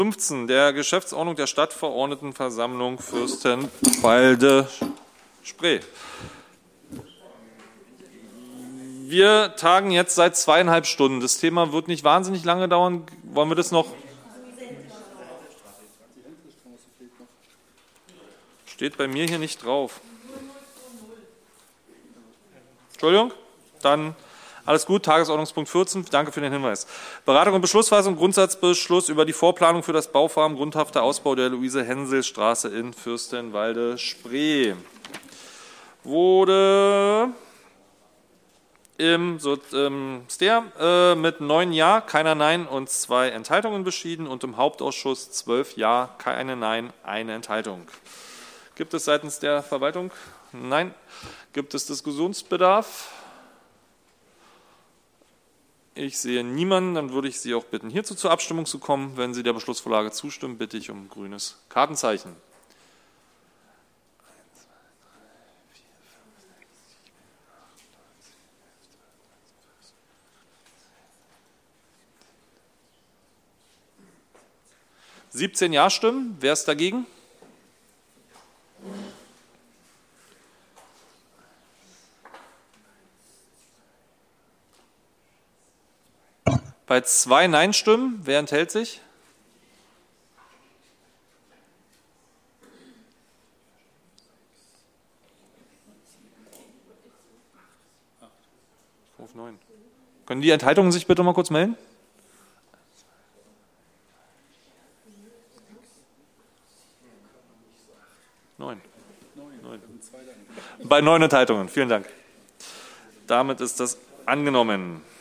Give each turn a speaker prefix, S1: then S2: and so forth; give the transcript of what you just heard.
S1: 15 der Geschäftsordnung der Stadtverordnetenversammlung Fürstenwalde-Spree. Wir tagen jetzt seit 2,5 Stunden. Das Thema wird nicht wahnsinnig lange dauern. Wollen wir das noch? Steht bei mir hier nicht drauf. Entschuldigung? Dann alles gut. Tagesordnungspunkt 14. Danke für den Hinweis. Beratung und Beschlussfassung. Grundsatzbeschluss über die Vorplanung für das Bauvorhaben grundhafter Ausbau der Luise-Hensel-Straße in Fürstenwalde-Spree. Wurde im StER mit 9 Ja, keiner Nein und 2 Enthaltungen beschieden und im Hauptausschuss 12 Ja, keine Nein, eine Enthaltung. Gibt es seitens der Verwaltung? Nein. Gibt es Diskussionsbedarf? Ich sehe niemanden, dann würde ich Sie auch bitten, hierzu zur Abstimmung zu kommen. Wenn Sie der Beschlussvorlage zustimmen, bitte ich um grünes Kartenzeichen. 17 Ja-Stimmen. Wer ist dagegen? Bei 2 Nein-Stimmen. Wer enthält sich? Auf 9. Können die Enthaltungen sich bitte mal kurz melden? Bei 9 Enthaltungen. Vielen Dank. Damit ist das angenommen.